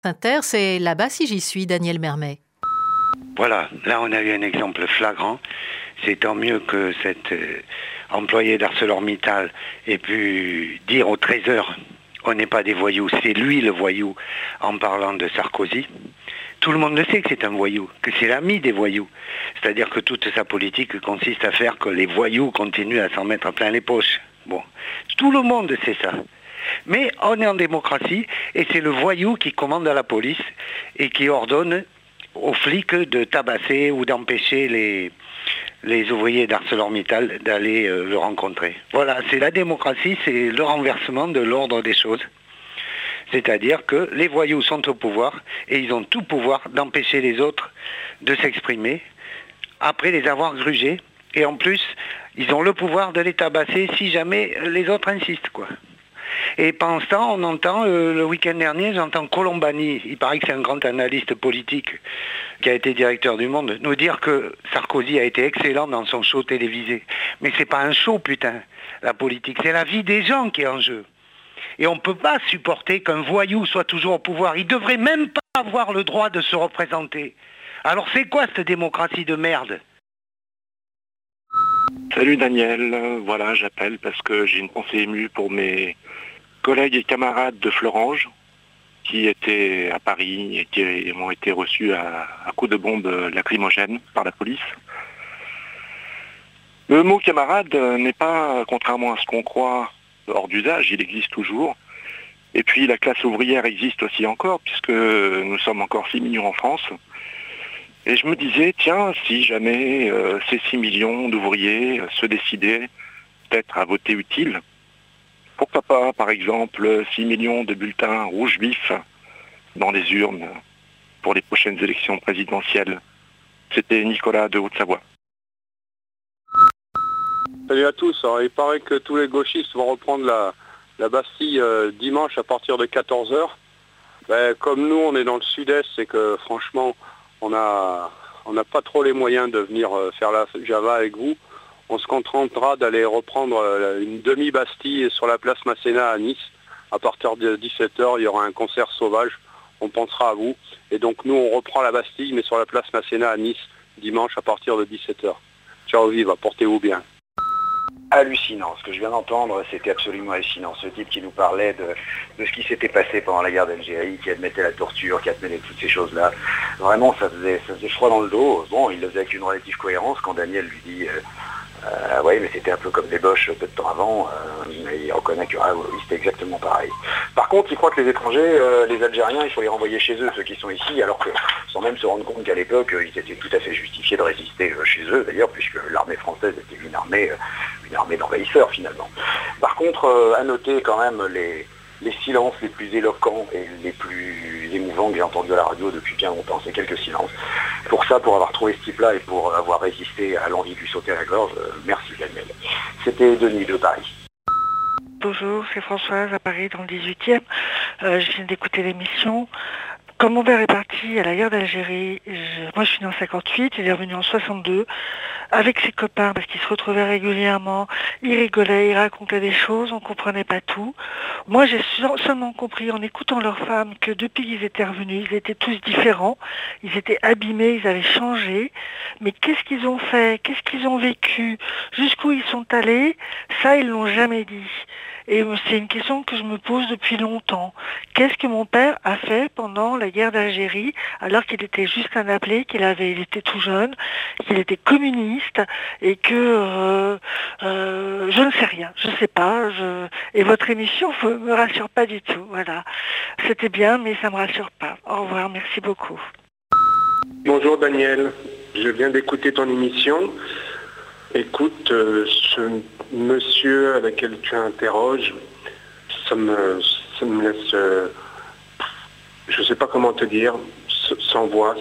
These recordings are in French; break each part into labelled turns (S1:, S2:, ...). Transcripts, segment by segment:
S1: Inter, c'est là-bas si j'y suis, Daniel Mermet.
S2: Voilà, là on a eu un exemple flagrant. C'est tant mieux que cet employé d'ArcelorMittal ait pu dire au Trésor on n'est pas des voyous, c'est lui le voyou en parlant de Sarkozy. Tout le monde le sait que c'est un voyou, que c'est l'ami des voyous. C'est-à-dire que toute sa politique consiste à faire que les voyous continuent à s'en mettre plein les poches. Bon, tout le monde sait ça. Mais on est en démocratie et c'est le voyou qui commande à la police et qui ordonne aux flics de tabasser ou d'empêcher les ouvriers d'ArcelorMittal d'aller le rencontrer. Voilà, c'est la démocratie, c'est le renversement de l'ordre des choses. C'est-à-dire que les voyous sont au pouvoir et ils ont tout pouvoir d'empêcher les autres de s'exprimer après les avoir grugés. Et en plus, ils ont le pouvoir de les tabasser si jamais les autres insistent, quoi. Et pendant ce temps, on entend, le week-end dernier, j'entends Colombani, il paraît que c'est un grand analyste politique qui a été directeur du Monde, nous dire que Sarkozy a été excellent dans son show télévisé. Mais c'est pas un show, putain, la politique, c'est la vie des gens qui est en jeu. Et on ne peut pas supporter qu'un voyou soit toujours au pouvoir. Il ne devrait même pas avoir le droit de se représenter. Alors c'est quoi cette démocratie de merde ?
S3: Salut Daniel, voilà j'appelle parce que j'ai une pensée émue pour mes collègues et camarades de Florange qui étaient à Paris et qui ont été reçus à coups de bombes lacrymogènes par la police. Le mot camarade n'est pas, contrairement à ce qu'on croit, hors d'usage, il existe toujours. Et puis la classe ouvrière existe aussi encore, puisque nous sommes encore 6 millions en France. Et je me disais, tiens, si jamais ces 6 millions d'ouvriers se décidaient peut-être à voter utile, pourquoi pas, par exemple, 6 millions de bulletins rouges vifs dans les urnes pour les prochaines élections présidentielles. C'était Nicolas de Haute-Savoie.
S4: Salut à tous. Alors, il paraît que tous les gauchistes vont reprendre la Bastille dimanche à partir de 14h. Comme nous, on est dans le sud-est, c'est que franchement, on n'a pas trop les moyens de venir faire la Java avec vous. On se contentera d'aller reprendre une demi-Bastille sur la place Masséna à Nice. À partir de 17h, il y aura un concert sauvage. On pensera à vous. Et donc nous, on reprend la Bastille, mais sur la place Masséna à Nice, dimanche à partir de 17h. Ciao, viva, portez-vous bien.
S5: Hallucinant. Ce que je viens d'entendre, c'était absolument hallucinant. Ce type qui nous parlait de ce qui s'était passé pendant la guerre d'Algérie, qui admettait la torture, qui admettait toutes ces choses-là. Vraiment, ça faisait froid dans le dos. Bon, il le faisait avec une relative cohérence quand Daniel lui dit oui, mais c'était un peu comme les Boches peu de temps avant, mais il reconnaît que oui, c'était exactement pareil. Par contre, il croit que les étrangers, les Algériens, il faut les renvoyer chez eux, ceux qui sont ici, alors que, sans même se rendre compte qu'à l'époque, ils étaient tout à fait justifiés de résister chez eux, d'ailleurs, puisque l'armée française était une armée d'envahisseurs, finalement. Par contre, à noter quand même les silences les plus éloquents et les plus émouvants que j'ai entendus à la radio depuis bien longtemps, c'est quelques silences. Pour ça, pour avoir trouvé ce type-là et pour avoir résisté à l'envie de lui sauter à la gorge, merci Daniel. C'était Denis de Paris.
S6: Bonjour, c'est Françoise à Paris dans le 18e. Je viens d'écouter l'émission. Quand mon père est parti à la guerre d'Algérie, moi je suis né en 58, il est revenu en 62, avec ses copains, parce qu'ils se retrouvaient régulièrement, ils rigolaient, ils racontaient des choses, on ne comprenait pas tout. Moi j'ai seulement compris en écoutant leurs femmes que depuis qu'ils étaient revenus, ils étaient tous différents, ils étaient abîmés, ils avaient changé, mais qu'est-ce qu'ils ont fait, qu'est-ce qu'ils ont vécu, jusqu'où ils sont allés, ça ils l'ont jamais dit. Et c'est une question que je me pose depuis longtemps. Qu'est-ce que mon père a fait pendant la guerre d'Algérie, alors qu'il était juste un appelé, il était tout jeune, qu'il était communiste, et que je ne sais rien, je ne sais pas. Et votre émission ne me rassure pas du tout. Voilà. C'était bien, mais ça ne me rassure pas. Au revoir, merci beaucoup.
S7: Bonjour Daniel, je viens d'écouter ton émission. Écoute, ce monsieur avec lequel tu interroges, ça me laisse, je ne sais pas comment te dire, sans voix,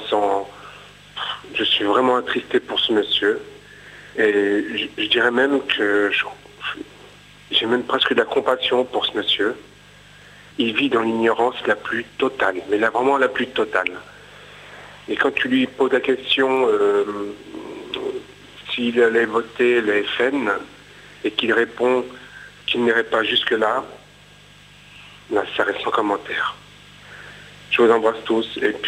S7: je suis vraiment attristé pour ce monsieur. Et je dirais même que j'ai même presque de la compassion pour ce monsieur. Il vit dans l'ignorance la plus totale, mais là vraiment la plus totale. Et quand tu lui poses la question s'il allait voter le FN et qu'il répond qu'il n'irait pas jusque-là, ça reste sans commentaire. Je Je vous embrasse tous. Et puis